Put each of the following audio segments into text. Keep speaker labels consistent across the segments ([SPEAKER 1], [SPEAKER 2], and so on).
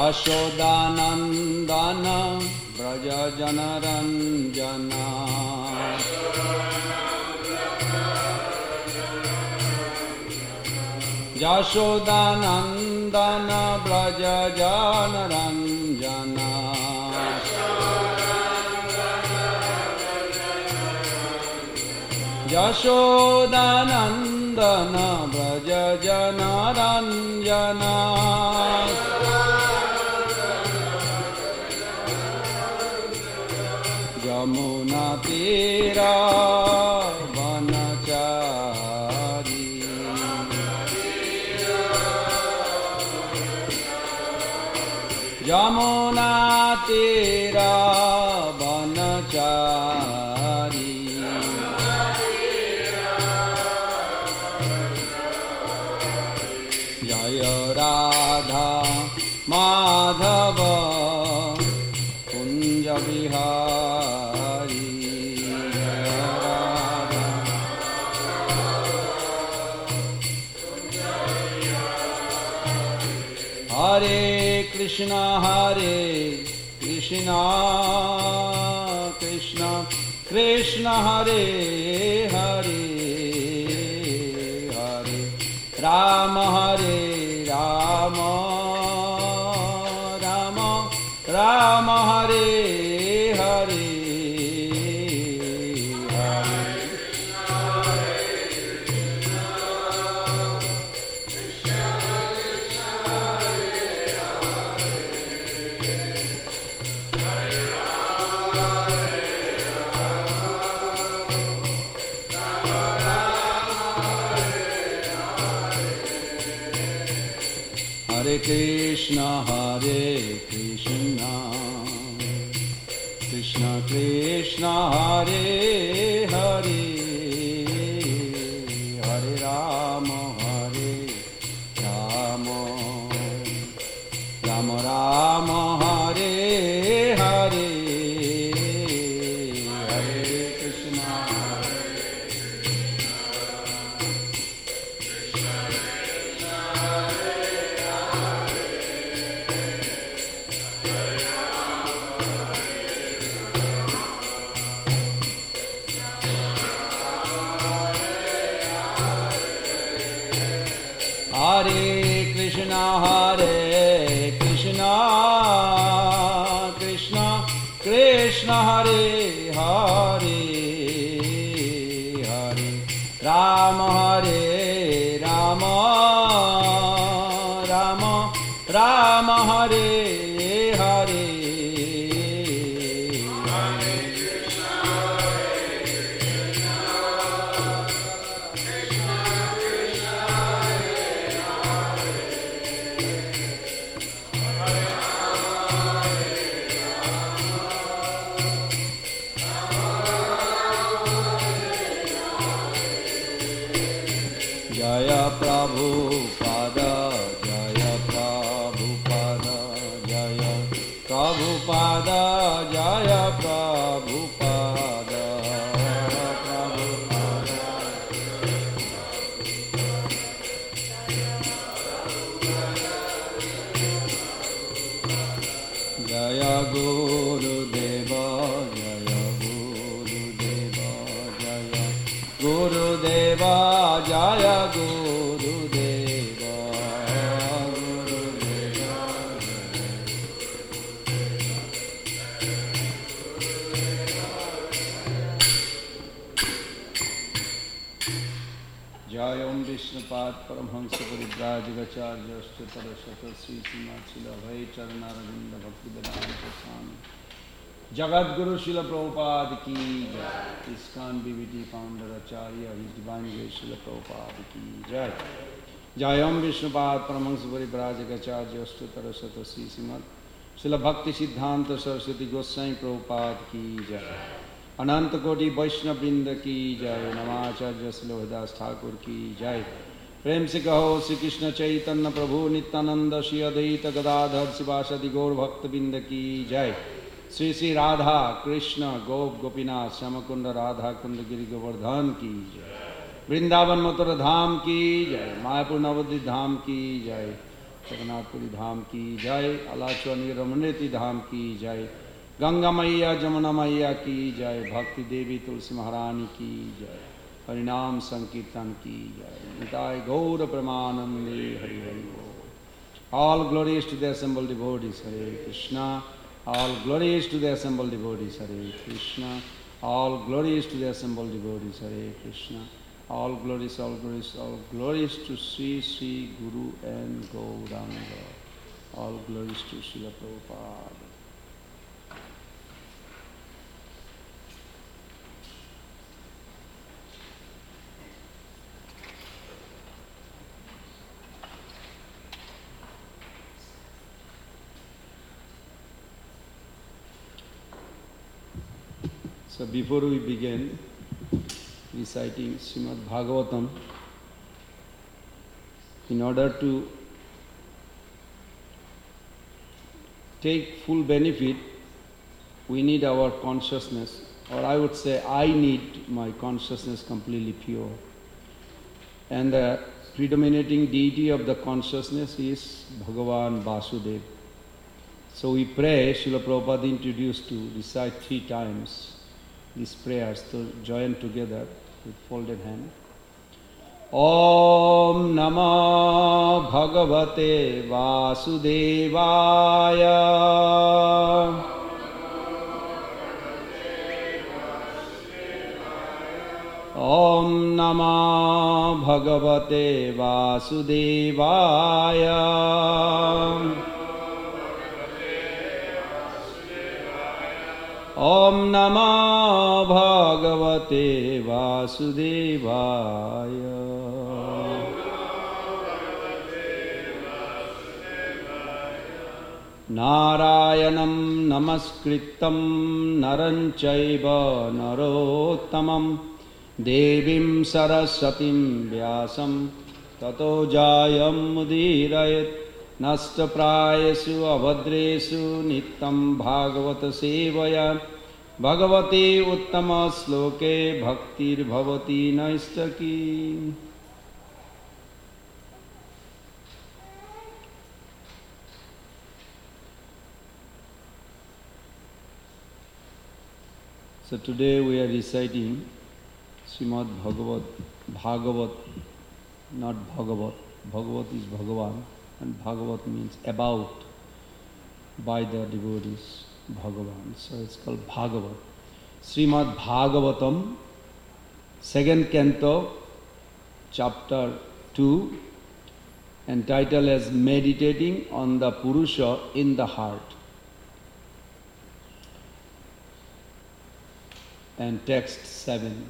[SPEAKER 1] यशोदानन्दन व्रज जनरञ्जना यशोदानन्दन व्रज जनरञ्जना यशोदानन्दन व्रज जनरञ्जना यमुना तीरा वनचारी यमुना तीरा वनचारी जय राधा माधव कुंज बिहारी जय राधा हरे कृष्णा कृष्ण कृष्ण हरे हरे हरे राम हरे Ram Ram Ram Hare Hare Hare Krishna Krishna Krishna Hare Hare Hare Rama Rama Rama Hare Hare Hare Krishna Hare Krishna Krishna Krishna Hare Hare Hare Rama Rama Rama Rama Hare Hare Jaya Prabhupada Jaya Prabhupada Jaya Prabhupada Jaya Prabhupada Jaya Gurudeva Jaya Gurudeva Jaya Gurudeva Jaya Gurudeva Jaya Om Vishnupad Paramhans Parivrajagacharya Ashtutara Shata Sri Srimad Bhai Charanarinda Bhakti Vedanta Swami Jagat Guru Srila Prabhupada ki jai. ISKCON BBT founder Acharya, His Divine Grace Srila Prabhupada ki jai. Jai Om Vishnupad Paramhans Parivrajagacharya Ashtutara Shata Sri Srimad Srila Bhakti Siddhanta Saraswati Goswami Prabhupada ki jai. अनंत कोटि वैष्णव वृंद की जय। नमाचार्य श्रीलोकदास ठाकुर की जय। प्रेम से कहो श्री कृष्ण चैतन्य प्रभु नित्यानंद श्री अद्वैत गदाधर शिवासदि गौर भक्त वृंद की जय। श्री श्री राधा कृष्ण गोप गोपीनाथ श्यामकुंड राधा कुंड गिरि गोवर्धन की जय। वृंदावन मथुरा धाम की जय। मायापुर नवद्वीप धाम की जय। जगन्नाथपुरी धाम की जय, अलाचौनी रमनेती धाम की जय, गंगा मैया जमुना मैया की जय, भक्ति देवी तुलसी महारानी की जय, हरिनाम संकीर्तन की जय, निताय गौर प्रेमानंदे हरि हरि बोल। All glories to the assembled devotees, Hare Krishna. All glories to the assembled devotees, Hare Krishna. All glories to the assembled devotees, Hare Krishna. All glories, all glories, all glories to Sri Sri Guru and Gauranga. All glories to Srila Prabhupada. So before we begin reciting Srimad Bhagavatam, in order to take full benefit, we need our consciousness, or I would say I need my consciousness completely pure. And the predominating deity of the consciousness is Bhagavan Vasudeva. So we pray, Srila Prabhupada introduced to recite 3 times these prayers to join together with folded hand. Om Namah Bhagavate Vasudevaya. Om Namah Bhagavate Vasudevaya. Om Namah Bhagavate Vasudevaya. Narayanam Namaskritam Naran Chaiva Narottamam Devim Saraswatim Vyasam Tato Jayam Mudirayat Nastaprayesu Avadresu Nittam Bhagavata Sevaya Bhagavate Uttama Sloke Bhaktir Bhavati Naistaki. So today we are reciting Srimad Bhagavat, not Bhagavat. Bhagavat is Bhagavan, and Bhagavat means about, by the devotees, Bhagavan. So it's called Bhagavat. Srimad Bhagavatam, 2nd canto, chapter 2, entitled as Meditating on the Purusha in the Heart. And text 7.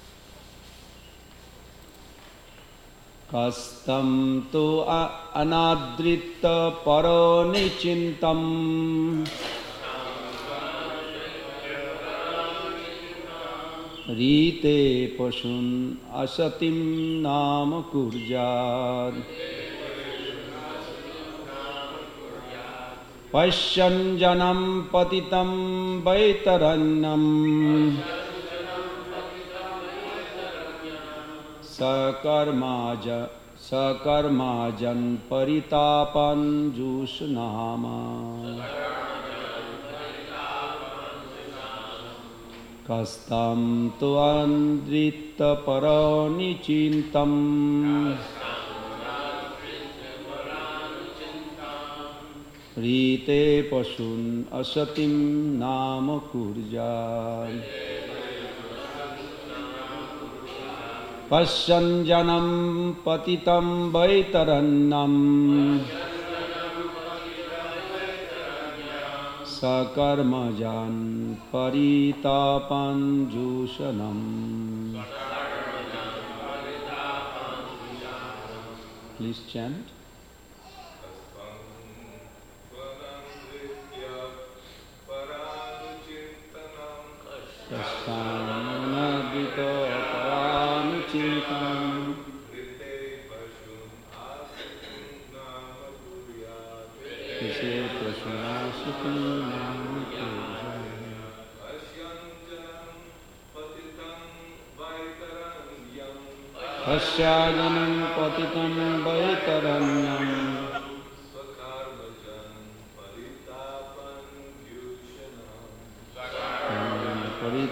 [SPEAKER 1] Kastam tu anadrita paro nichintam rite pashun asatim nama kurjad Pashyan janam patitam vaitaranyam Sakarmajan paritapan jusnama Kastam tuandrita parani chintam Rite pasun asatim nama kurjan Pashyan janam patitam vaitarannam Sakarmajan paritapan jushanam. Please chant. Kastanadvita paranuchintam Kise prashnasutam namakujam Pasyajanam patitam vaitaranyam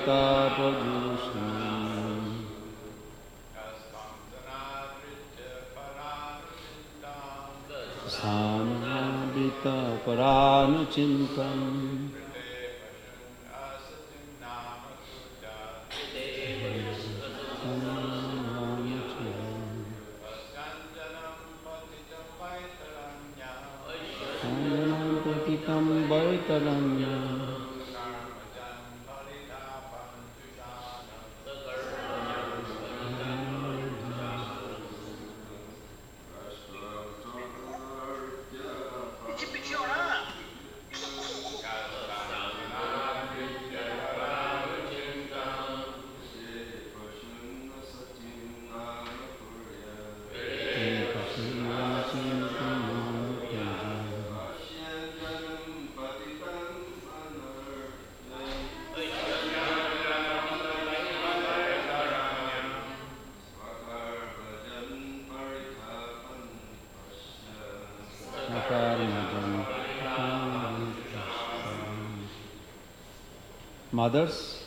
[SPEAKER 1] Vitapajusham Sana Vitaparanuchintam Patitam Vaitaranya Mothers,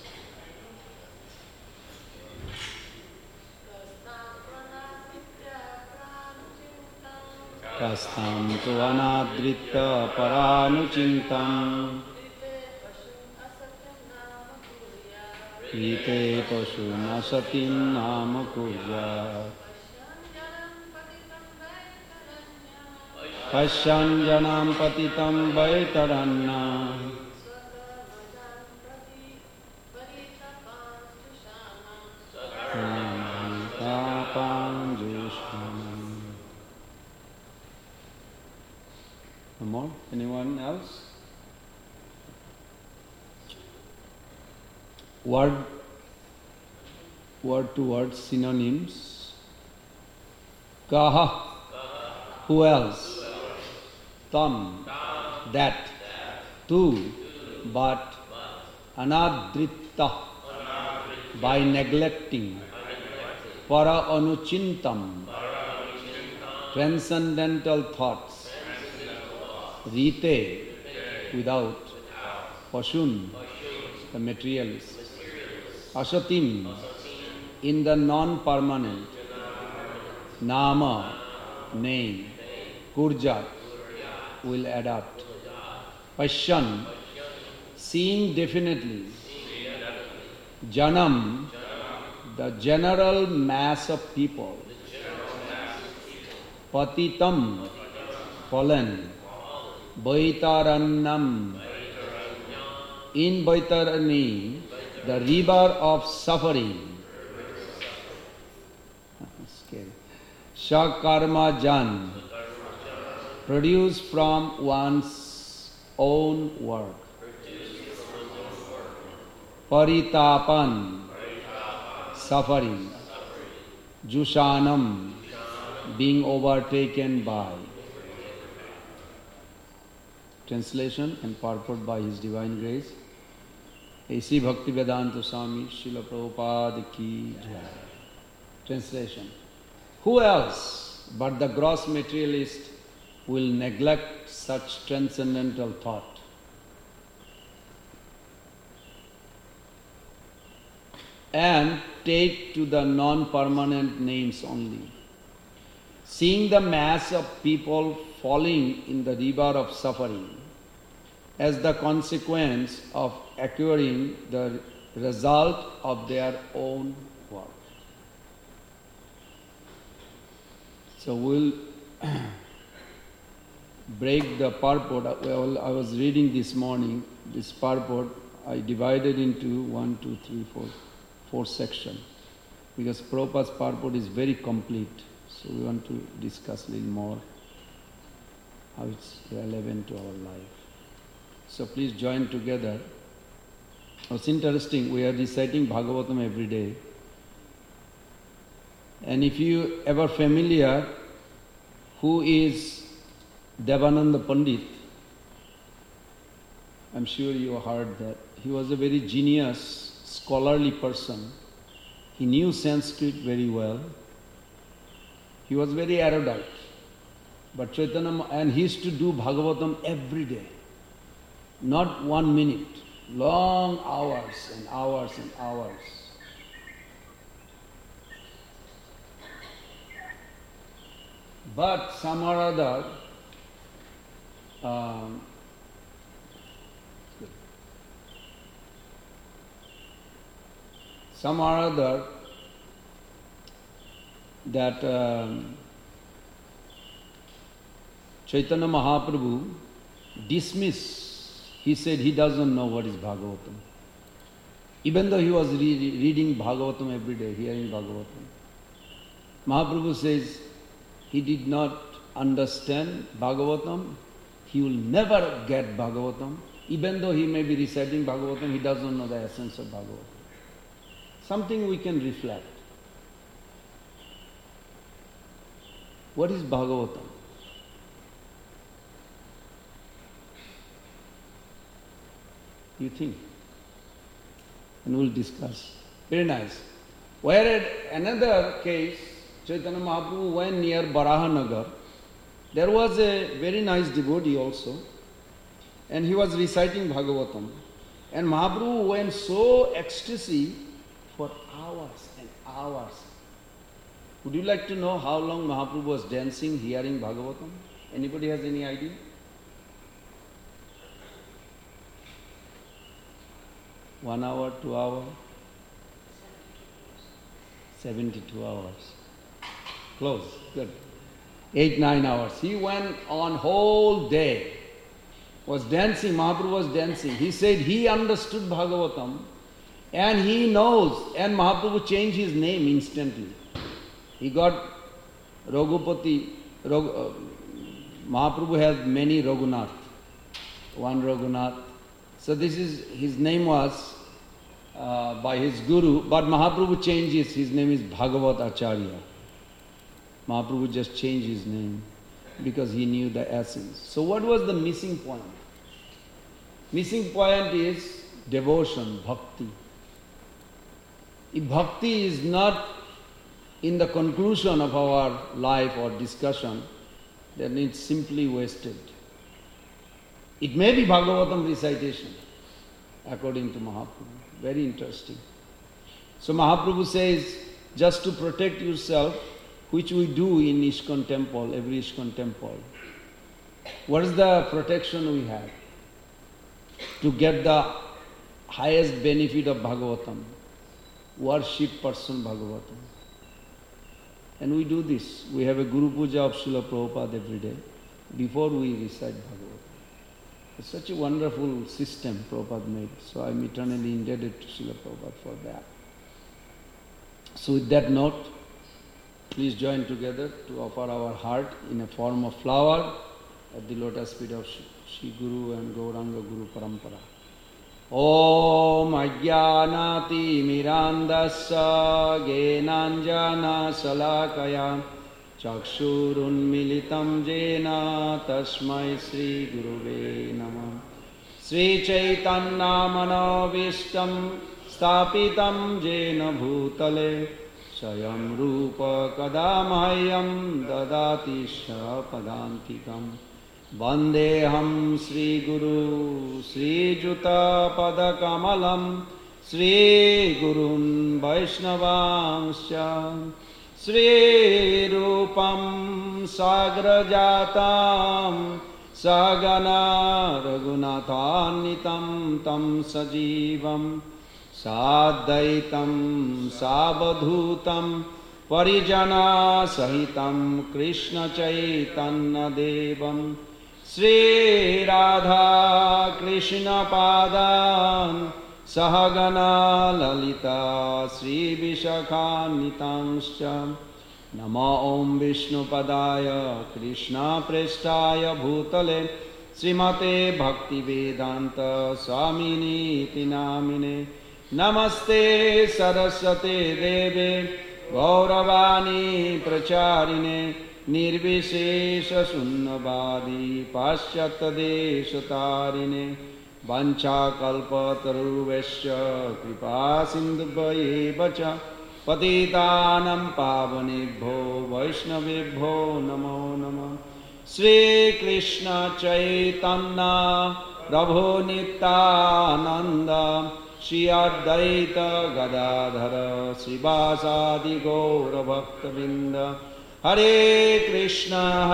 [SPEAKER 1] Kastam tu anadrita paranuchintam Ite pashu nasatin nama kurja Pasyanjanam patitam vaitaranna More? Anyone else? Word to word synonyms. Kaha. Who else? Tam. That. Tu. But. Anadritta. By neglecting. Para anuchintam. Transcendental thoughts. Rite, without. Pashun, the materialist. Asatim, in the non-permanent. Nama, name. Kurjat, will adapt. Pashyan, seeing definitely. Janam, the general mass of people. Patitam, fallen. Vaitaranyam, in Vaitarani, the river of suffering. Scary. Shakarma jan, produced from one's own work. Paritapan, suffering. Jushanam, being overtaken by. Translation and purport by His Divine Grace. A.C. Bhaktivedanta Swami Srila Prabhupada ki jai. Translation. Who else but the gross materialist will neglect such transcendental thought? And take to the non-permanent names only. Seeing the mass of people falling in the river of suffering as the consequence of acquiring the result of their own work. So we'll break the purport. Well, I was reading this morning, this purport, I divided into 4 sections, because Prabhupada's purport is very complete. So we want to discuss a little more how it's relevant to our life. So please join together. It's interesting, we are reciting Bhagavatam every day. And if you ever familiar who is Devananda Pandit, I'm sure you heard that. He was a very genius, scholarly person. He knew Sanskrit very well. He was very erudite. But Chaitanya, and he used to do Bhagavatam every day. Not 1 minute, long hours and hours and hours. But some or other, that Chaitanya Mahaprabhu dismissed. He said he doesn't know what is Bhagavatam. Even though he was reading Bhagavatam every day, hearing Bhagavatam. Mahaprabhu says he did not understand Bhagavatam. He will never get Bhagavatam. Even though he may be reciting Bhagavatam, he doesn't know the essence of Bhagavatam. Something we can reflect. What is Bhagavatam? You think? And we'll discuss. Very nice. Where at another case, Chaitanya Mahaprabhu went near Barahanagar. There was a very nice devotee also, and he was reciting Bhagavatam. And Mahaprabhu went so ecstasy for hours and hours. Would you like to know how long Mahaprabhu was dancing, hearing Bhagavatam? Anybody has any idea? One hour, 2 hours? 72 hours. Close, good. 8, 9 hours. He went on whole day, was dancing, Mahaprabhu was dancing. He said he understood Bhagavatam and he knows, and Mahaprabhu changed his name instantly. He got Raghupati, Mahaprabhu has many Raghunath, one Raghunath. So this is, his name was by his guru, but Mahaprabhu changes, his name is Bhagavat Acharya. Mahaprabhu just changed his name because he knew the essence. So what was the missing point? Missing point is devotion, bhakti. If bhakti is not in the conclusion of our life or discussion, then it's simply wasted. It may be Bhagavatam recitation, according to Mahaprabhu. Very interesting. So Mahaprabhu says, just to protect yourself, which we do in ISKCON temple, every ISKCON temple. What is the protection we have? To get the highest benefit of Bhagavatam. Worship person Bhagavatam. And we do this. We have a Guru Puja of Srila Prabhupada every day, before we recite Bhagavatam. It's such a wonderful system Prabhupada made. So I'm eternally indebted to Srila Prabhupada for that. So with that note, please join together to offer our heart in a form of flower at the lotus feet of Shri Guru and Gauranga Guru Parampara. Om Ajnanati Mirandasya Genanjana Salakaya Chakshurun Militam Jena Tasmai Sri Guruve Namah. Sri Chaitanya Manovistam Stapitam Jena Bhutale Swayam Rupa Kadamahyam Dadati Padantikam. Vandeham Sri Guru Sri Juta Padakamalam Sri Gurun Vaishnavansya Sri Rupam Sagrajatam Sagana Raghunatanitam Tam Sajivam Sadaitam Sabadhutam Parijana Sahitam Krishna Chaitanya Devam Sri Radha Krishna Padan Sahagana Lalita Sri Vishakhanitamscha Nama Om Vishnu Padaya Krishna Prestaya Bhutale Srimate Bhakti Vedanta Swamini Tinamine Namaste Saraswate Deve Gauravani Pracharine Nirvishesha Sunnavadi Paschata Deshatarine Vancha Kalpataruvesya Kripa Sindhubhaya Vacha Patitanam Pavanebho Vaishnavebho Namo Namo Sri Krishna Chaitanya Prabhu Nityananda Shri Advaita Gadadhara Srivasadi Gaura Bhakta Vrinda Hare Krishna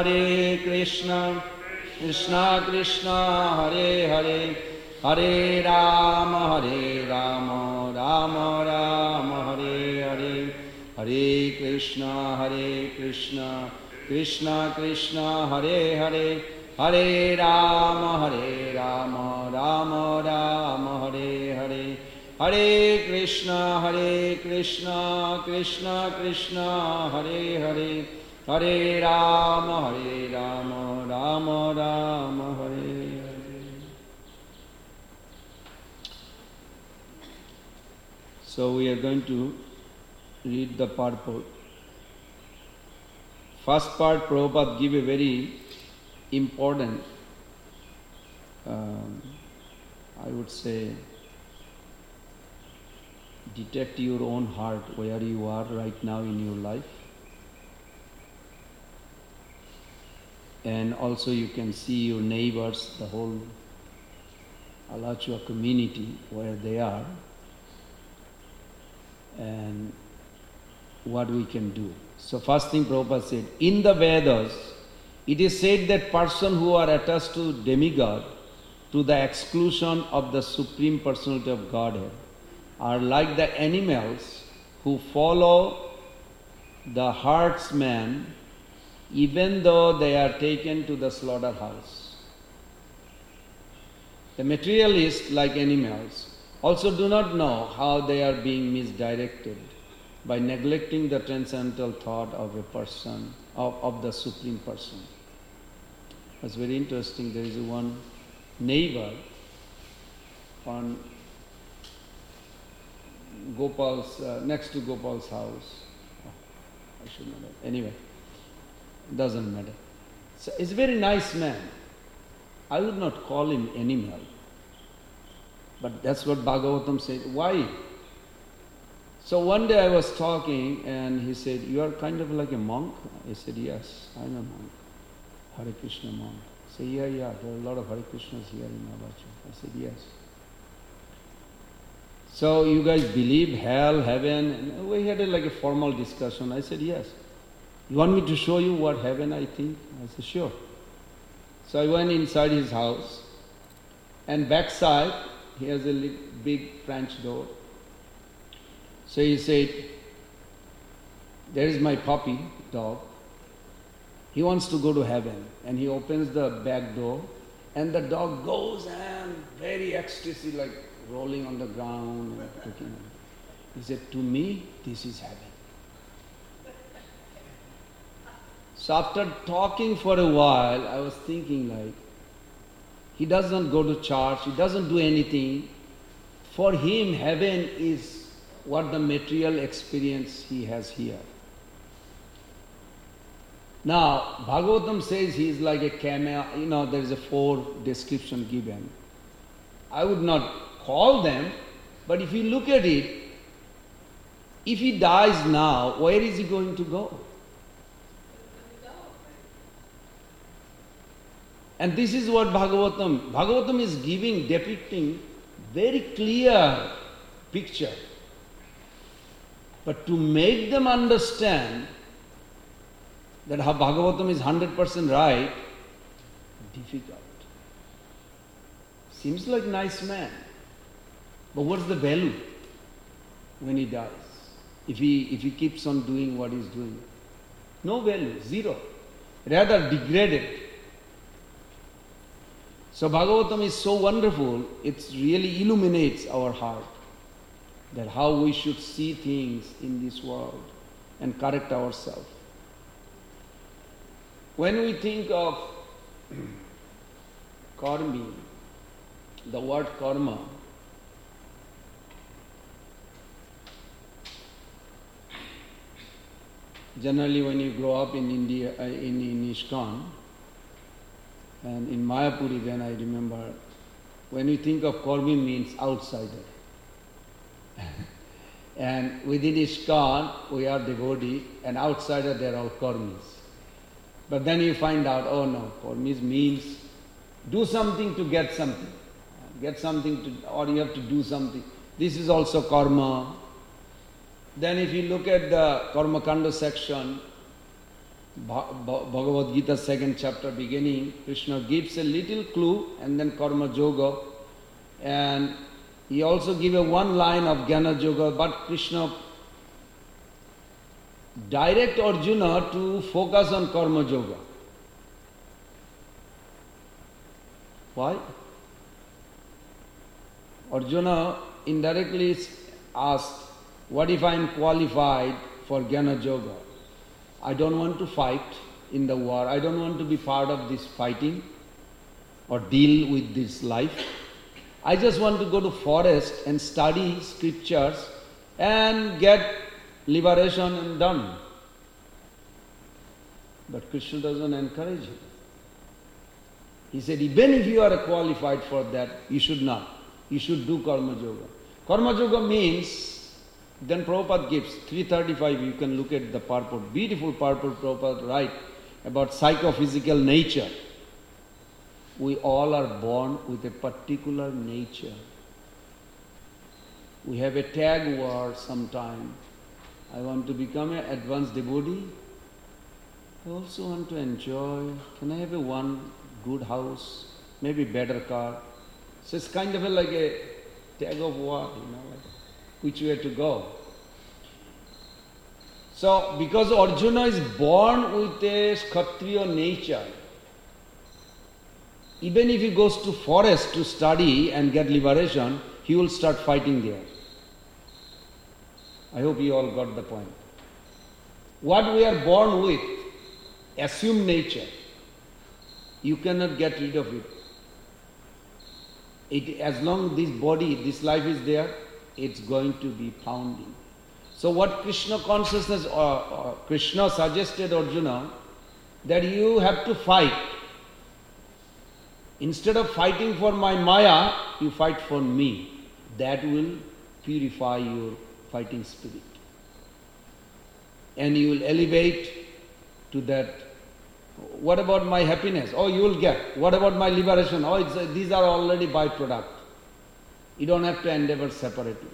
[SPEAKER 1] Krishna Krishna Hare Hare Hare Rama Rama Rama Hare Hare Hare Krishna Krishna Krishna Hare Hare Hare Rama Rama Rama Hare Hare Hare Krishna Krishna Krishna Hare Hare Hare Rama Rama Rama Hare Hare. So we are going to read the purport. First part, Prabhupada give a very important, I would say, detect your own heart where you are right now in your life. And also you can see your neighbors, the whole Alachua community, where they are, and what we can do. So first thing Prabhupada said, in the Vedas, it is said that persons who are attached to demigod to the exclusion of the Supreme Personality of Godhead are like the animals who follow the herdsman even though they are taken to the slaughterhouse. The materialists, like animals, also do not know how they are being misdirected by neglecting the transcendental thought of a person, of the Supreme Person. It's very interesting. There is one neighbor on Gopal's, next to Gopal's house. Oh, I should know that. Anyway, doesn't matter. So he's a very nice man. I would not call him animal. But that's what Bhagavatam said. Why? So one day I was talking and he said, you are kind of like a monk? I said, yes, I'm a monk. Hare Krishna monk. I said, yeah, there are a lot of Hare Krishnas here in Alachu. I said, yes. So you guys believe hell, heaven? And we had like a formal discussion. I said, yes. You want me to show you what heaven I think? I said, sure. So I went inside his house and backside he has a big French door. So he said, there is my puppy, dog. He wants to go to heaven. And he opens the back door and the dog goes and very ecstasy, like rolling on the ground and looking. He said, to me, this is heaven. So after talking for a while, I was thinking like, he doesn't go to church, he doesn't do anything. For him, heaven is what the material experience he has here. Now, Bhagavatam says he is like a camel, there is a 4 description given. I would not call them, but if you look at it, if he dies now, where is he going to go? And this is what Bhagavatam is depicting very clear picture. But to make them understand that how Bhagavatam is 100% right, difficult. Seems like nice man. But what's the value when he dies? If he keeps on doing what he's doing? No value, zero. Rather degraded. So Bhagavatam is so wonderful, it really illuminates our heart that how we should see things in this world and correct ourselves. When we think of karmi, the word karma, generally when you grow up in India, in ISKCON, and in Mayapur even I remember, when you think of karmi means outsider. And within ISKCON we are devotee and outsider they are all karmis. But then you find out, oh no, karmis means do something to get something. get something to, or you have to do something. This is also karma. Then if you look at the Karma Kanda section, Bhagavad Gita 2nd chapter beginning, Krishna gives a little clue and then Karma Yoga. And he also gives a one line of Jnana Yoga, but Krishna direct Arjuna to focus on Karma Yoga. Why? Arjuna indirectly asked, what if I am qualified for Jnana Yoga? I don't want to fight in the war. I don't want to be part of this fighting or deal with this life. I just want to go to forest and study scriptures and get liberation and done. But Krishna doesn't encourage him. He said, even if you are qualified for that, you should not. You should do Karma Yoga. Karma Yoga means, then Prabhupada gives 335, you can look at the purport, beautiful purport Prabhupada write about psychophysical nature. We all are born with a particular nature. We have a tag word sometime. I want to become an advanced devotee. I also want to enjoy. Can I have a one good house, maybe better car? So it's kind of like a tag of war, like which way to go. So because Arjuna is born with a Kshatriya nature, even if he goes to forest to study and get liberation, he will start fighting there. I hope you all got the point. What we are born with, assumed nature, you cannot get rid of it. As long as this body, this life is there, it's going to be pounding. So what Krishna consciousness, Krishna suggested Arjuna, that you have to fight. Instead of fighting for my Maya, you fight for me. That will purify your fighting spirit. And you will elevate to that. What about my happiness? Oh, you will get. What about my liberation? Oh, these are already byproduct. You don't have to endeavor separately.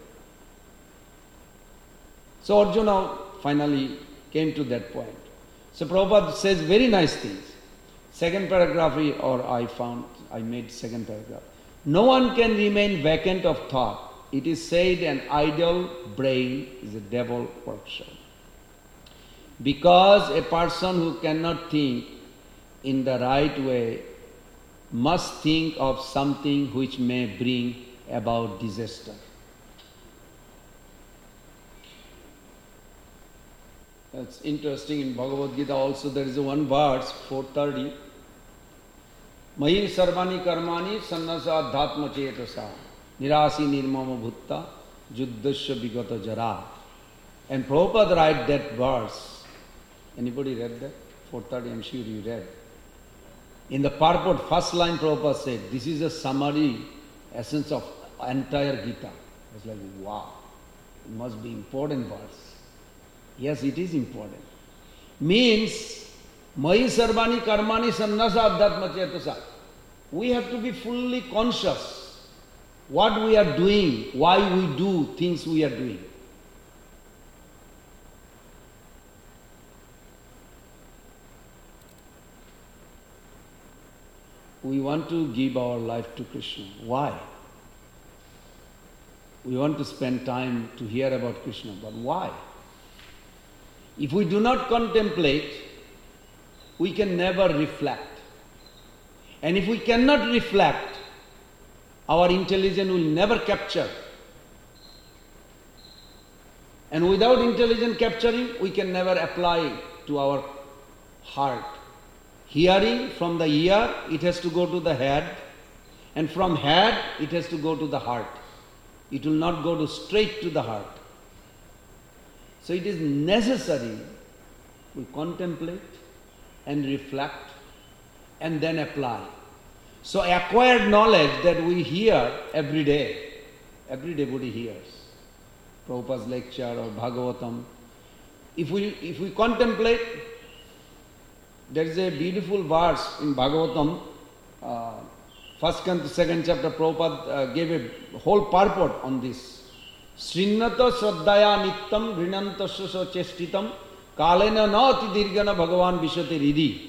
[SPEAKER 1] So Arjuna finally came to that point. So Prabhupada says very nice things. Second paragraph, I made second paragraph. No one can remain vacant of thought. It is said an idle brain is a devil workshop. Because a person who cannot think in the right way must think of something which may bring about disaster. That's interesting. In Bhagavad Gita also there is one verse, 430. Mahi sarvani karmani sannasa adhatma chetasa nirasi nirmama bhutta juddasya vigata jara. And Prabhupada write that verse. Anybody read that? 430, I'm sure you read. In the purport, first line Prabhupada said, this is a summary, essence of entire Gita. I was like, wow, it must be important verse. Yes, it is important. Means, Mahi sarvani karmani sannasa adhatma chetasa. We have to be fully conscious what we are doing, why we do things we are doing. We want to give our life to Krishna. Why? We want to spend time to hear about Krishna, but why? If we do not contemplate, we can never reflect. And if we cannot reflect, our intelligence will never capture. And without intelligence capturing, we can never apply to our heart. Hearing from the ear, it has to go to the head, and from head, it has to go to the heart. It will not go straight to the heart. So it is necessary we contemplate and reflect and then apply. So acquired knowledge that we hear every devotee hears. Prabhupada's lecture or Bhagavatam. If we contemplate, there is a beautiful verse in Bhagavatam first canto, second chapter, Prabhupada gave a whole purport on this. Srinnata Shraddhaya Nittam Rinantasya Chestitam Kalena Nati Dirgana Bhagavan Vishate Ridi.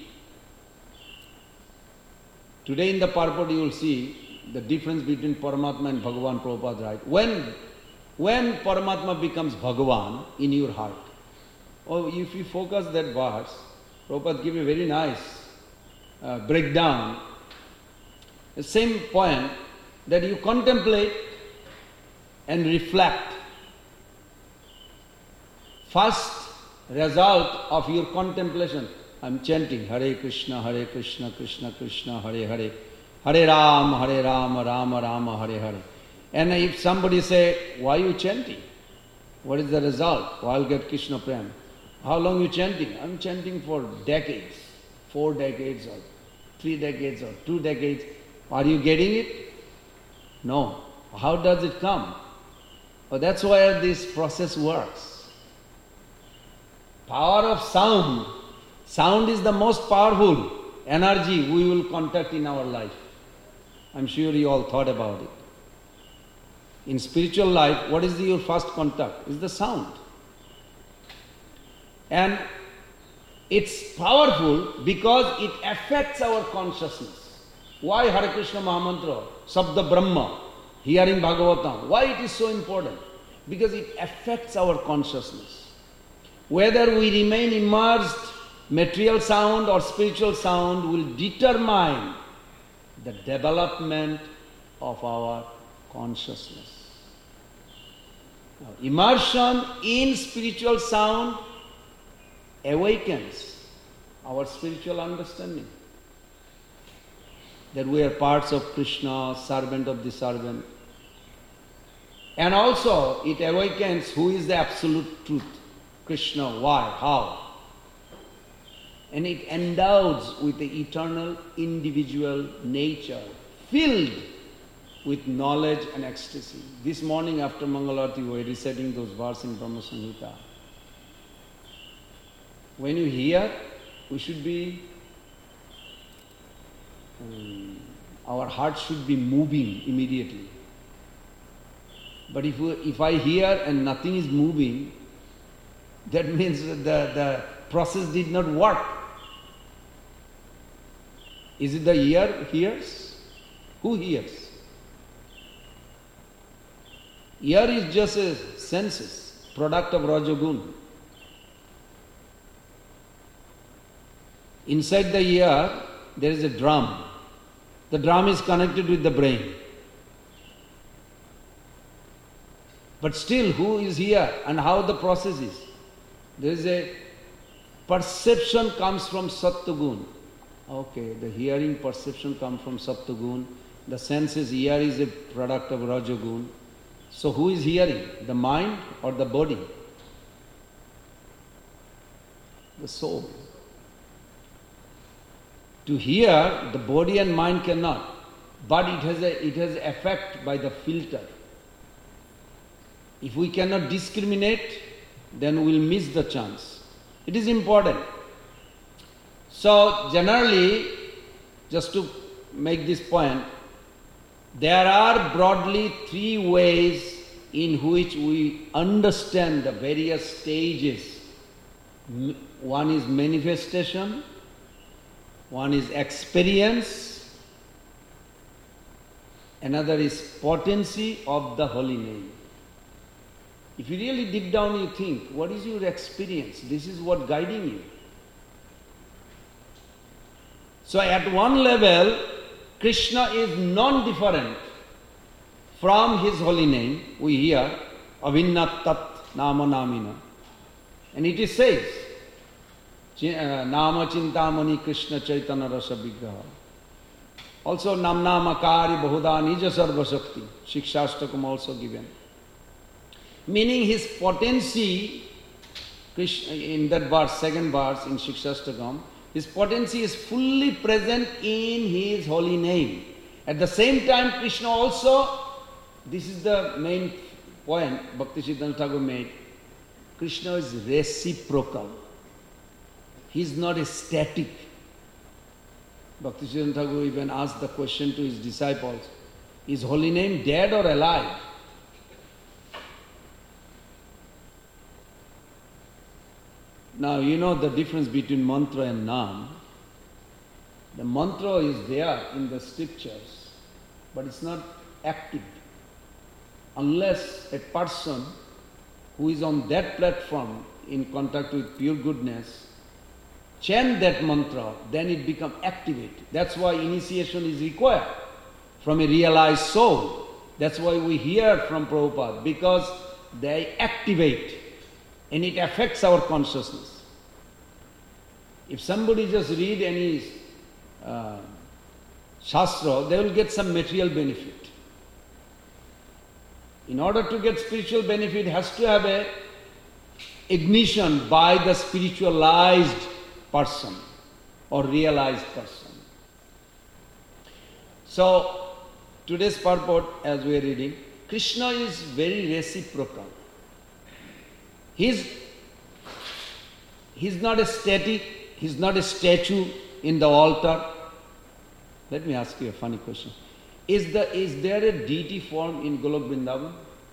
[SPEAKER 1] Today in the purport you will see the difference between Paramatma and Bhagavan. Prabhupada right. When Paramatma becomes Bhagavan in your heart, or if you focus that verse, Prabhupada give a very nice breakdown. The same point that you contemplate and reflect. First result of your contemplation, I'm chanting Hare Krishna, Krishna Krishna, Hare Hare, Hare Rama, Rama Rama, Hare Hare. And if somebody say, why are you chanting? What is the result? Oh, I'll get Krishna Prem. How long you chanting? I'm chanting for decades, 4 decades or 3 decades or 2 decades. Are you getting it? No. How does it come? Oh, that's why this process works. Power of sound. Sound is the most powerful energy we will contact in our life. I'm sure you all thought about it. In spiritual life, what is your first contact? Is the sound. And it's powerful because it affects our consciousness. Why Hare Krishna Mahamantra, Sabda Brahma, hearing Bhagavatam? Why it is so important? Because it affects our consciousness. Whether we remain immersed, material sound or spiritual sound will determine the development of our consciousness. Now, immersion in spiritual sound awakens our spiritual understanding. That we are parts of Krishna, servant of the servant. And also it awakens who is the absolute truth. Krishna, why, how. And it endows with the eternal individual nature, filled with knowledge and ecstasy. This morning after Mangalarti we were reciting those verses in Brahma Samhita. When you hear, we should be, our heart should be moving immediately. But if I hear and nothing is moving, that means the process did not work. Is it the ear hears? Who hears? Ear is just a senses, product of Rajagun. Inside the ear, there is a drum. The drum is connected with the brain. But still, who is here and how the process is? There is a perception comes from Sattvagun. Okay, the hearing perception comes from Sattvagun. The senses, ear is a product of Rajagun. So who is hearing? The mind or the body? The soul. To hear, the body and mind cannot, but it has effect by the filter. If we cannot discriminate, then we'll miss the chance. It is important. So generally, just to make this point, there are broadly 3 ways in which we understand the various stages. One is manifestation, one is experience, another is potency of the holy name. If you really deep down you think, what is your experience? This is what guiding you. So at one level, Krishna is non-different from his holy name. We hear, Avinnat Tat Nama Namina. And it is says, Nama Chintamani Krishna Chaitanya Rasa Vigraha. Also Namna Makari Bahuda Nija Sarva Shakti. Shikshastakam also given. Meaning his potency, Krishna, in that verse, second verse in Shikshastakam, his potency is fully present in his holy name. At the same time, Krishna also, this is the main point Bhaktisiddhanta Thakur made, Krishna is reciprocal. He is not a static. Bhaktisiddhanta Thakur even asked the question to his disciples, is holy name dead or alive? Now you know the difference between mantra and nam. The mantra is there in the scriptures, but it's not active. Unless a person who is on that platform in contact with pure goodness chant that mantra, then it becomes activated. That's why initiation is required from a realized soul. That's why we hear from Prabhupada, because they activate and it affects our consciousness. If somebody just read any Shastra, they will get some material benefit. In order to get spiritual benefit, it has to have a ignition by the spiritualized person or realized person. So, today's purport, as we are reading, Krishna is very reciprocal. He's not a static, he's not a statue in the altar. Let me ask you a funny question. Is there a deity form in Golok Vrindavan?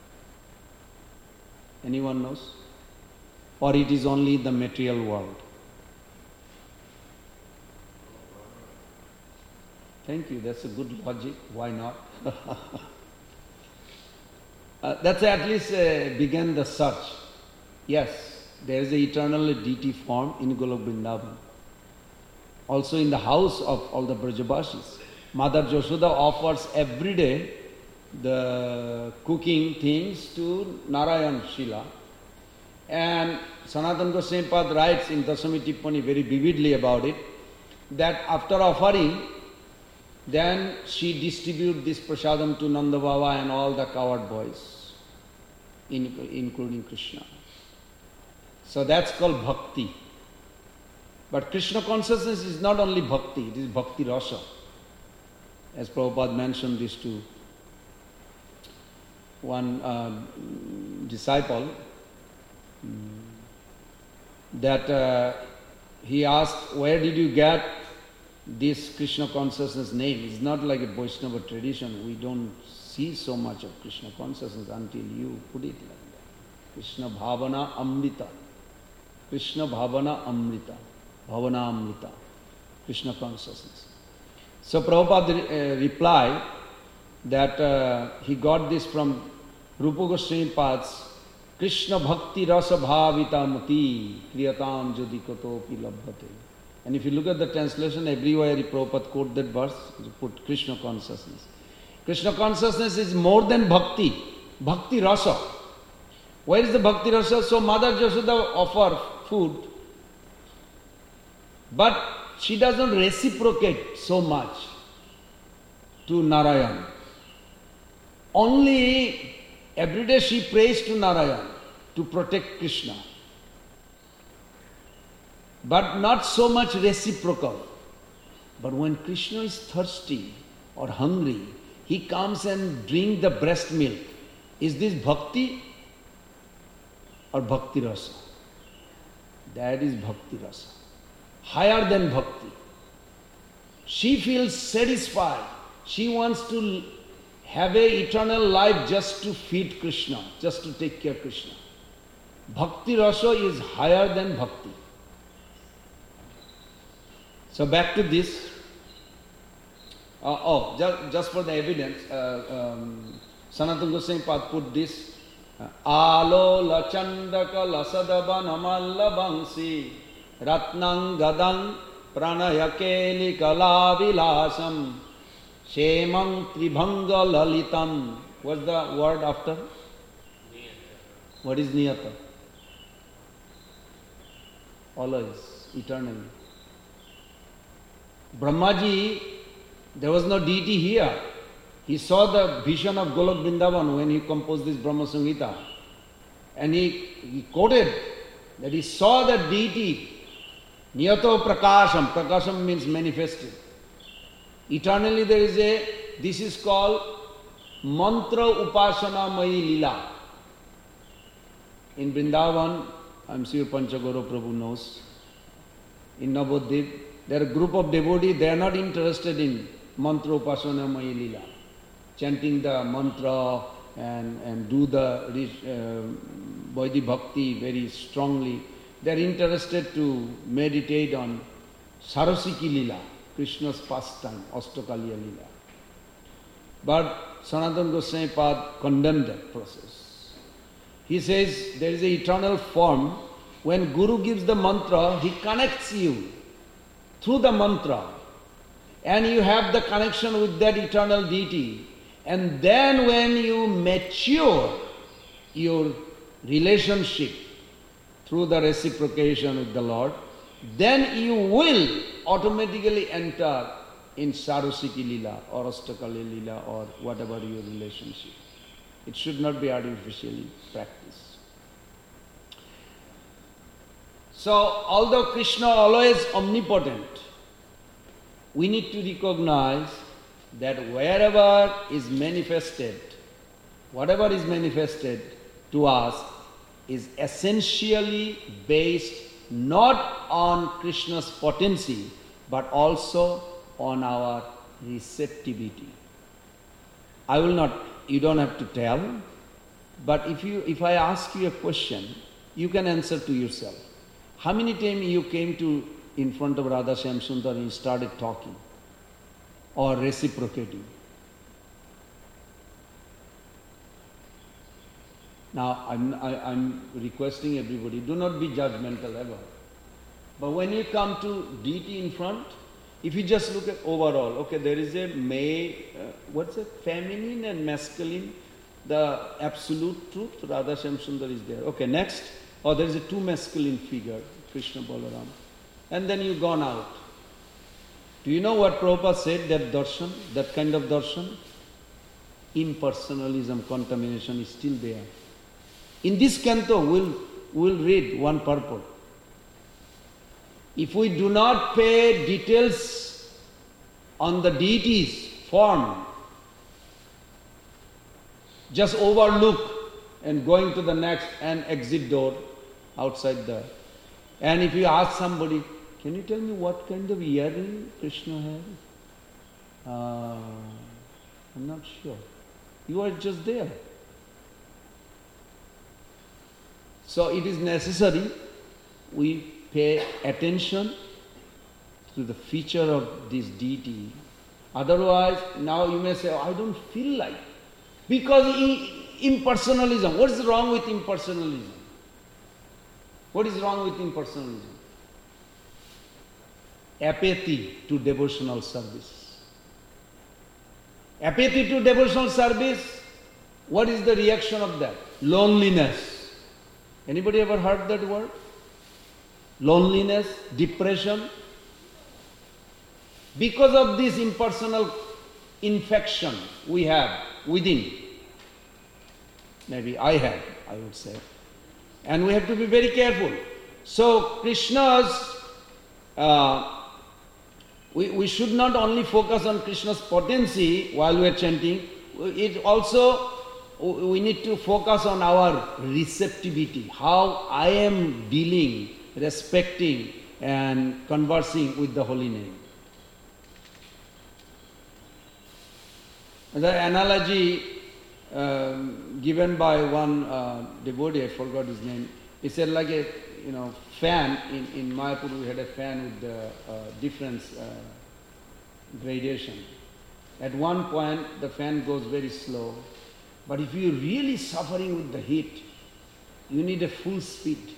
[SPEAKER 1] Anyone knows? Or it is only the material world? Thank you, that's a good logic. Why not? That's at least began the search. Yes, there is an eternal deity form in Golok Vrindavan. Also in the house of all the Brajavasis. Mother Yashoda offers every day the cooking things to Narayan Shila. And Sanatana Goswami Pad writes in Dasami Tippani very vividly about it, that after offering, then she distributes this prasadam to Nanda Baba and all the coward boys, including Krishna. So that's called bhakti. But Krishna consciousness is not only bhakti, it is bhakti rasa. As Prabhupada mentioned this to one disciple, that he asked, where did you get this Krishna consciousness name? It's not like a Vaishnava tradition. We don't see so much of Krishna consciousness until you put it like that. Krishna Bhavana Amrita. Krishna Bhavana Amrita. Bhavana Amrita. Krishna consciousness. So Prabhupada replied that he got this from Rupa Goswami Pad's Krishna Bhakti Rasa Bhavita Mati Kriyatam Jadikotopi Labhate. And if you look at the translation, everywhere Prabhupada quote that verse, he put Krishna consciousness. Krishna consciousness is more than bhakti, bhakti rasa. Where is the bhakti rasa? So Mother Yashoda offer food, but she doesn't reciprocate so much to Narayan. Only every day she prays to Narayan to protect Krishna. But not so much reciprocal. But when Krishna is thirsty or hungry, he comes and drinks the breast milk. Is this bhakti or bhakti rasa? That is bhakti rasa. Higher than bhakti. She feels satisfied. She wants to have an eternal life just to feed Krishna, just to take care of Krishna. Bhakti rasa is higher than bhakti. So back to this. Just for the evidence, Sanatana Goswami Pad put this. Alola chandaka lasadabana bangsi ratnang gadang pranayakeli kalavilasam shemang tribhanga lalitam. What's the word after? Niyata. What is niyata? Always, eternally. Brahmaji, there was no deity here. He saw the vision of Golok Vrindavan when he composed this Brahma Samhita. And he quoted that he saw the deity, Niyato Prakasham. Prakasham means manifested. Eternally there is this is called Mantra Upasana Mayi Lila. In Vrindavan, I'm sure Panchagoro Prabhu knows, in Navadvip, There are a group of devotees, they are not interested in mantra upasana maya lila, chanting the mantra and do the Vaidhi Bhakti very strongly. They are interested to meditate on Sarasiki Lila, Krishna's pastime, Ashtakaliya Lila. But Sanatana Goswami Pad condemned that process. He says there is an eternal form. When Guru gives the mantra, he connects you through the mantra. And you have the connection with that eternal deity. And then when you mature your relationship through the reciprocation with the Lord, then you will automatically enter in Sarasiki Lila or Ashtakaliya Lila or whatever your relationship. It should not be artificially practiced. So, although Krishna always omnipotent, we need to recognize that wherever is manifested, whatever is manifested to us is essentially based not on Krishna's potency, but also on our receptivity. I will not, you don't have to tell, but if I ask you a question, you can answer to yourself. How many times you came to in front of Radha Shyam Sundar and you started talking or reciprocating? Now, I'm requesting everybody, do not be judgmental ever. But when you come to deity in front, if you just look at overall, okay, there is a what's it, feminine and masculine, the absolute truth, Radha Shyam Sundar is there. Okay, next, there is a two masculine figure, Krishna Balaram. And then you've gone out. Do you know what Prabhupada said, that darshan, that kind of darshan? Impersonalism, contamination is still there. In this canto, we'll read one purport. If we do not pay details on the deity's form, just overlook and going to the next and exit door outside there. And if you ask somebody, can you tell me what kind of earring Krishna had? I'm not sure. You are just there. So it is necessary we pay attention to the feature of this deity. Otherwise, now you may say, I don't feel like. Because impersonalism. What is wrong with impersonalism? What is wrong with impersonalism? Apathy to devotional service. Apathy to devotional service, what is the reaction of that? Loneliness. Anybody ever heard that word? Loneliness, depression. Because of this impersonal infection we have within. Maybe I would say. And we have to be very careful. So Krishna's, we should not only focus on Krishna's potency while we are chanting, it also, we need to focus on our receptivity, how I am dealing, respecting and conversing with the holy name. The analogy given by one devotee, I forgot his name, he said like a fan, in Mayapur we had a fan with the different gradation. At one point the fan goes very slow, but if you're really suffering with the heat, you need a full speed.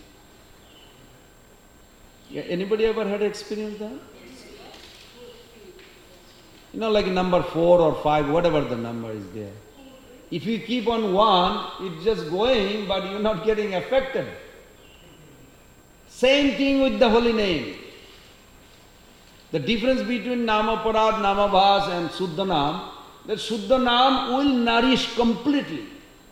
[SPEAKER 1] Yeah, anybody ever had experience that? Like number 4 or 5, whatever the number is there. If you keep on 1, it's just going, but you're not getting affected. Same thing with the holy name. The difference between Namaparad, Namabhas and Suddhanam, that Suddhanam will nourish completely.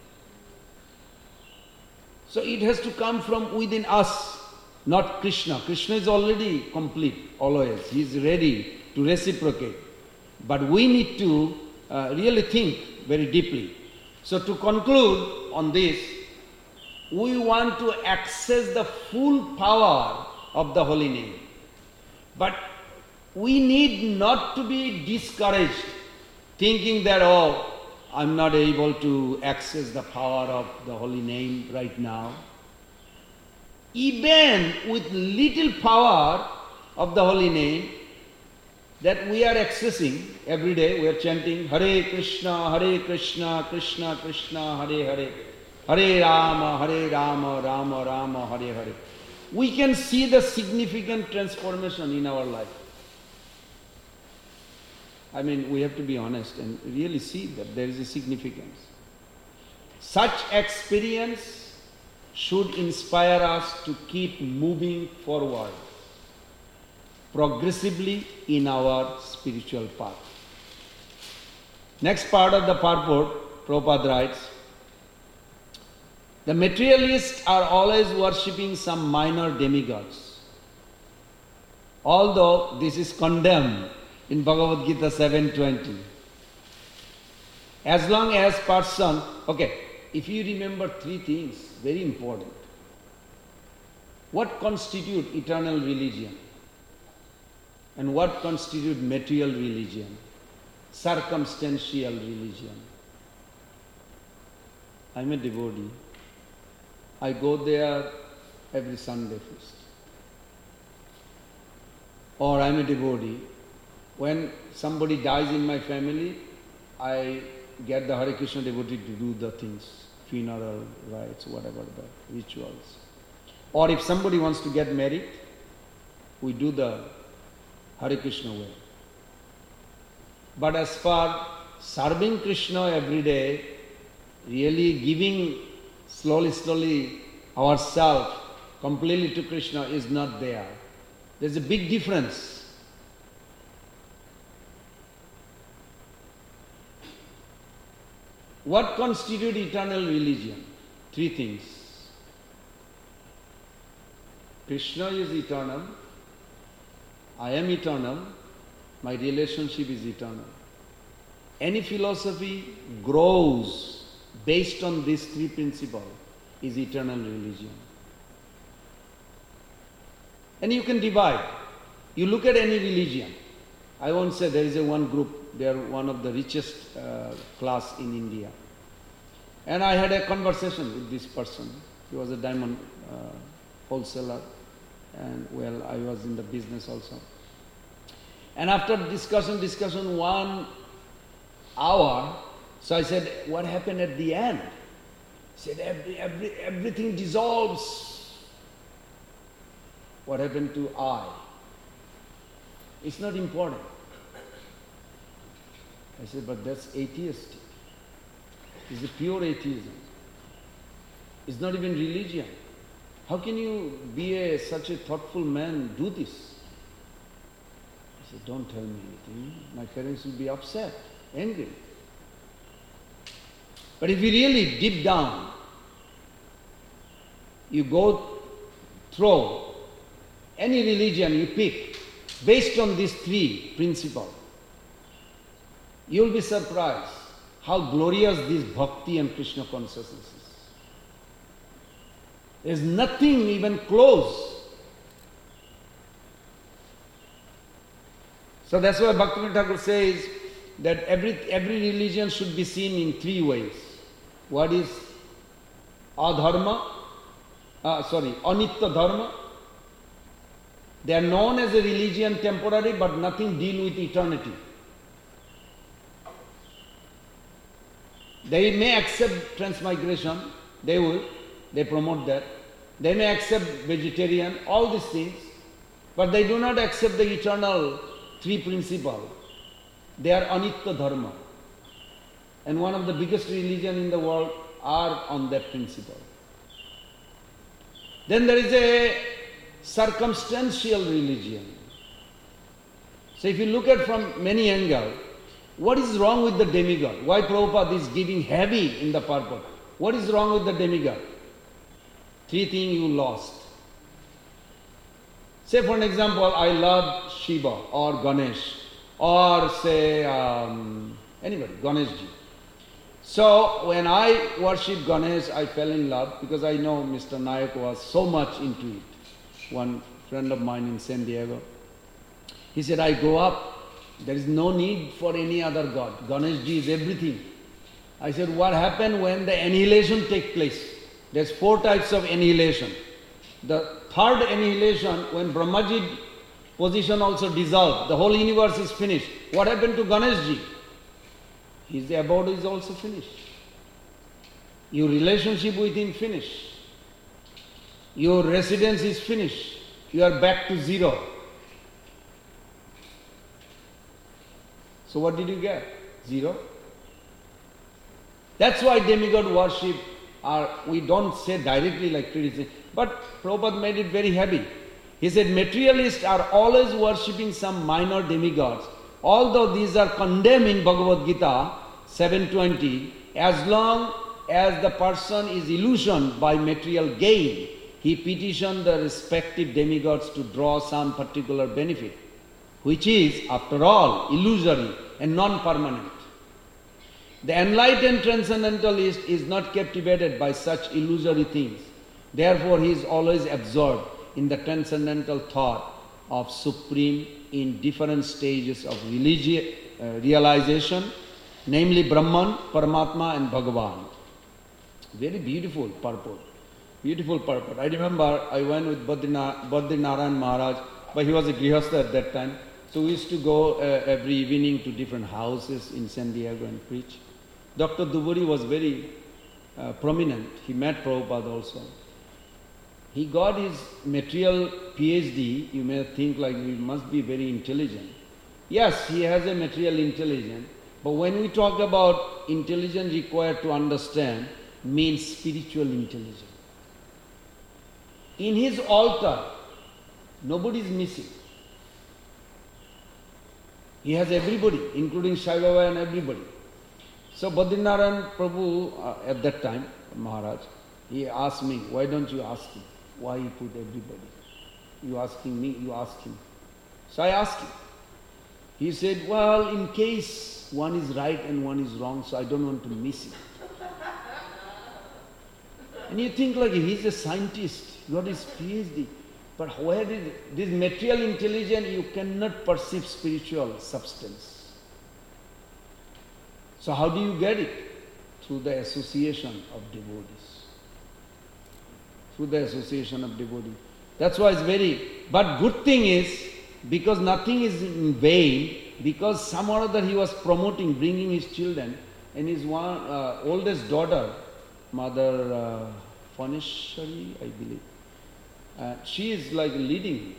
[SPEAKER 1] So it has to come from within us, not Krishna. Krishna is already complete, always. He is ready to reciprocate. But we need to really think very deeply. So to conclude on this, we want to access the full power of the holy name. But we need not to be discouraged, thinking that, oh, I'm not able to access the power of the holy name right now. Even with little power of the holy name that we are accessing every day, we are chanting Hare Krishna, Krishna Krishna, Hare Hare, Hare Rama, Rama Rama, Hare Hare. We can see the significant transformation in our life. I mean, we have to be honest and really see that there is a significance. Such experience should inspire us to keep moving forward progressively in our spiritual path. Next part of the purport, Prabhupada writes, the materialists are always worshipping some minor demigods. Although this is condemned in Bhagavad Gita 7.20. As long as person, okay, if you remember three things, very important. What constitute eternal religion? And what constitute material religion? Circumstantial religion. I'm a devotee. I go there every Sunday feast. Or I'm a devotee. When somebody dies in my family, I get the Hare Krishna devotee to do the things, funeral rites, whatever the rituals. Or if somebody wants to get married, we do the Hare Krishna way. But as far serving Krishna every day, really giving slowly ourselves completely to Krishna is not there. There's a big difference. What constitutes eternal religion? Three things. Krishna is eternal, I am eternal, my relationship is eternal. Any philosophy grows based on these three principles is eternal religion. And you can divide. You look at any religion. I won't say there is a one group, they are one of the richest class in India. And I had a conversation with this person. He was a diamond wholesaler, and well, I was in the business also. And after discussion 1 hour, so I said, what happened at the end? He said, everything dissolves. What happened to I? It's not important. I said, but that's atheistic. It's a pure atheism. It's not even religion. How can you be such a thoughtful man do this? I said, don't tell me anything. My parents will be upset, angry. But if you really deep down, you go through any religion you pick based on these three principles, you will be surprised how glorious this bhakti and Krishna consciousness is. There is nothing even close. So that's why Bhaktivinoda Thakur says that every religion should be seen in three ways. What is anitya dharma. They are known as a religion temporary, but nothing deal with eternity. They may accept transmigration, they promote that. They may accept vegetarian, all these things, but they do not accept the eternal three principles. They are anitya dharma. And one of the biggest religions in the world are on that principle. Then there is a circumstantial religion. So if you look at from many angles, what is wrong with the demigod? Why Prabhupada is giving heavy in the purport? What is wrong with the demigod? Three things you lost. Say for an example, I love Shiva or Ganesh or say anybody, Ganeshji. So when I worship Ganesh, I fell in love because I know Mr. Nayak was so much into it. One friend of mine in San Diego. He said, I go up, there is no need for any other god. Ganeshji is everything. I said, what happened when the annihilation takes place? There's 4 types of annihilation. The third annihilation, when Brahmaji position also dissolved, the whole universe is finished. What happened to Ganeshji? His abode is also finished. Your relationship with him finished. Your residence is finished. You are back to zero. So what did you get? Zero. That's why demigod worship we don't say directly like criticism, but Prabhupada made it very heavy. He said materialists are always worshipping some minor demigods, although these are condemned in Bhagavad Gita 7:20, as long as the person is illusioned by material gain, he petitioned the respective demigods to draw some particular benefit, which is, after all, illusory and non-permanent. The enlightened transcendentalist is not captivated by such illusory things. Therefore, he is always absorbed in the transcendental thought of Supreme in different stages of realization, namely Brahman, Paramatma and Bhagavan. Very beautiful purport. Beautiful purport. I remember I went with Badrinarayan Maharaj, but he was a grihastha at that time. So we used to go every evening to different houses in San Diego and preach. Dr. Duburi was very prominent. He met Prabhupada also. He got his material PhD. You may think like he must be very intelligent. Yes, he has a material intelligence. But when we talk about intelligence required to understand, means spiritual intelligence. In his altar, nobody is missing. He has everybody, including Sai Baba and everybody. So Badrinarayan Prabhu, at that time, Maharaj, he asked me, why don't you ask him? Why he put everybody? You asking me, you ask him. So I asked him. He said, well, in case one is right and one is wrong, so I don't want to miss it. And you think like he's a scientist, he got his PhD. But where is this material intelligence, you cannot perceive spiritual substance. So how do you get it? Through the association of devotees. Through the association of devotees. That's why it's very... But good thing is, because nothing is in vain, because some or other he was promoting, bringing his children, and his oldest daughter, Mother Phaneshwari, I believe. She is like leading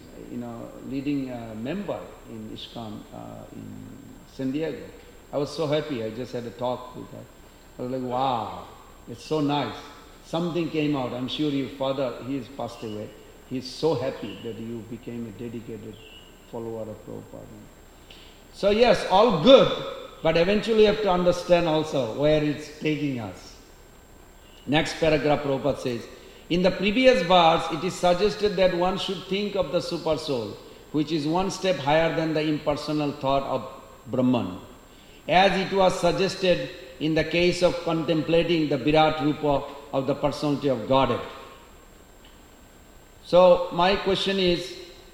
[SPEAKER 1] member in ISKCON in San Diego. I was so happy. I just had a talk with her. I was like, wow, it's so nice. Something came out. I'm sure your father, he has passed away. He's so happy that you became a dedicated follower of Prabhupada. So yes, all good, but eventually you have to understand also where it's taking us. Next paragraph Prabhupada says, in the previous verse, it is suggested that one should think of the super soul, which is one step higher than the impersonal thought of Brahman, as it was suggested in the case of contemplating the Virat Rupa of the personality of Godhead. So my question is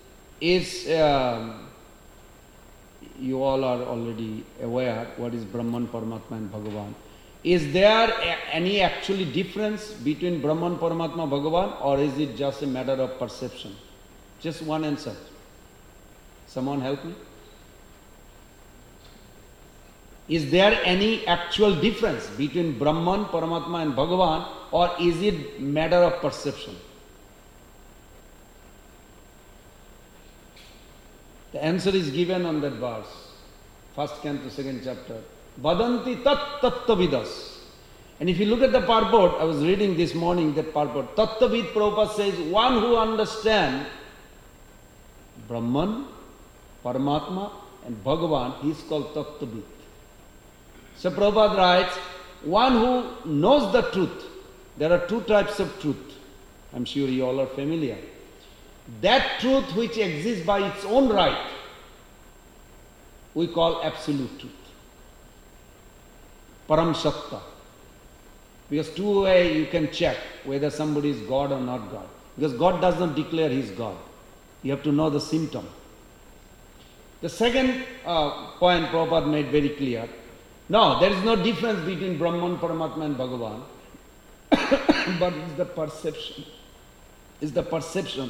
[SPEAKER 1] you all are already aware what is Brahman, Paramatma and Bhagavan. Is there any actually difference between Brahman, Paramatma, Bhagavan, or is it just a matter of perception? Just one answer. Someone help me? Is there any actual difference between Brahman, Paramatma and Bhagavan, or is it matter of perception? The answer is given on that verse. First canto, second chapter. Vadanti tat tattavidas. And if you look at the purport, I was reading this morning that purport. Tattavid Prabhupada says, one who understands Brahman, Paramatma and Bhagavan, he is called Tattavid. So Prabhupada writes, one who knows the truth. There are two types of truth. I'm sure you all are familiar. That truth which exists by its own right, we call absolute truth. Param Satta. Because two ways you can check whether somebody is God or not God. Because God does not declare he is God. You have to know the symptom. The second point Prabhupada made very clear. No, there is no difference between Brahman, Paramatma and Bhagavan. But it's the perception. It's the perception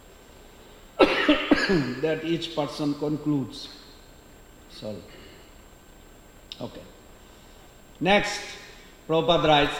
[SPEAKER 1] that each person concludes. Sorry. Okay. Next, Prabhupada writes,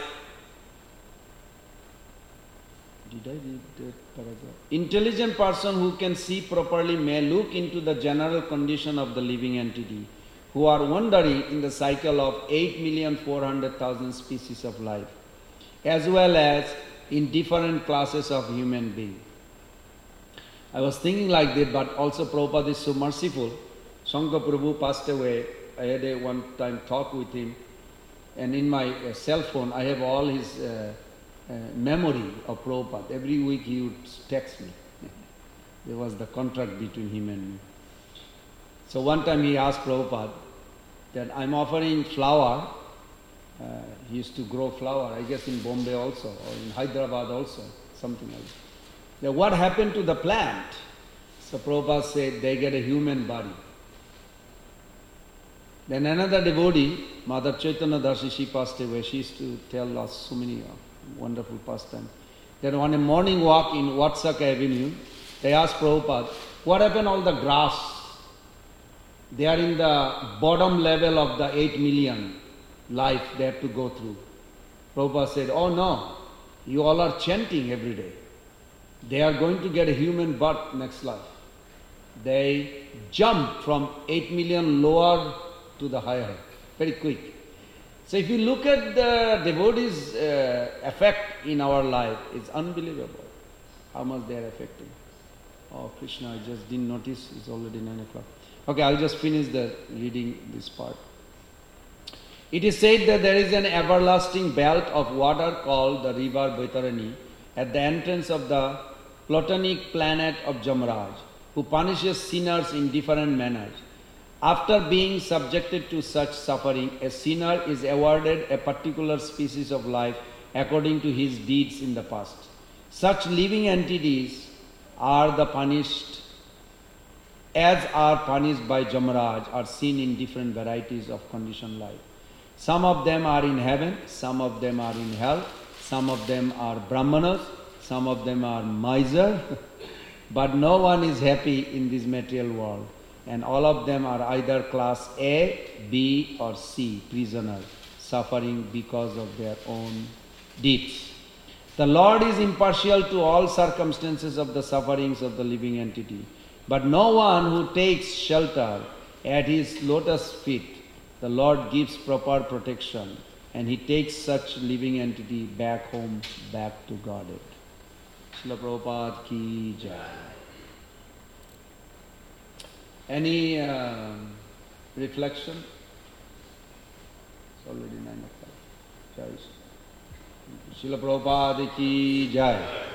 [SPEAKER 1] did I read that paragraph? Intelligent person who can see properly may look into the general condition of the living entity who are wandering in the cycle of 8,400,000 species of life, as well as in different classes of human beings. I was thinking like that, but also Prabhupada is so merciful. Shankar Prabhu passed away. I had a one time talk with him, and in my cell phone I have all his memory of Prabhupada. Every week he would text me. There was the contract between him and me. So one time he asked Prabhupada that I'm offering flower. He used to grow flower, I guess in Bombay also, or in Hyderabad also, something like that. Now, what happened to the plant? So Prabhupada said they get a human body. Then another devotee, Mother Chaitanya Dasi, she passed away. She used to tell us so many wonderful pastimes. Then on a morning walk in Vatsaka Avenue, they asked Prabhupada, what happened all the grass? They are in the bottom level of the 8 million life they have to go through. Prabhupada said, oh no, you all are chanting every day. They are going to get a human birth next life. They jump from 8 million lower to the higher, very quick. So if you look at the devotees' effect in our life, it's unbelievable how much they are affecting. Oh Krishna, I just didn't notice, it's already 9 o'clock. Okay, I'll just finish the reading this part. It is said that there is an everlasting belt of water called the river Baitarani at the entrance of the Platonic planet of Jamraj, who punishes sinners in different manners. After being subjected to such suffering, a sinner is awarded a particular species of life according to his deeds in the past. Such living entities are the punished, as are punished by Jamraj, are seen in different varieties of conditioned life. Some of them are in heaven, some of them are in hell, some of them are brahmanas, some of them are miser, but no one is happy in this material world, and all of them are either class A, B or C, prisoners, suffering because of their own deeds. The Lord is impartial to all circumstances of the sufferings of the living entity, but no one who takes shelter at his lotus feet, the Lord gives proper protection, and he takes such living entity back home, back to Godhead. Srila Prabhupada ki jai. Any reflection? It's already 9 o'clock. Jai. Srila Prabhupada ki jai.